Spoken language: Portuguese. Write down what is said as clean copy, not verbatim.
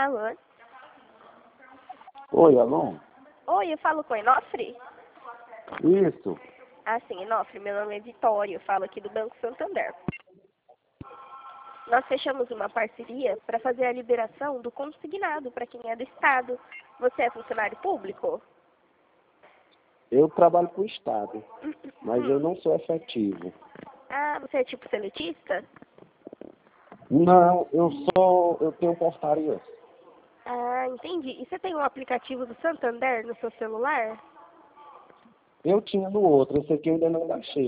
Alô? Oi, alô? Oi, eu falo com Inofre? Isso. Ah, sim, Inofre, meu nome é Vitória, eu falo aqui do Banco Santander. Nós fechamos uma parceria para fazer a liberação do consignado para quem é do Estado. Você é funcionário público? Eu trabalho para o Estado, mas eu não sou efetivo. Ah, você é tipo seletista? Não, eu tenho portaria. Ah, entendi. E você tem um aplicativo do Santander no seu celular? Eu tinha no outro, esse aqui eu ainda não baixei.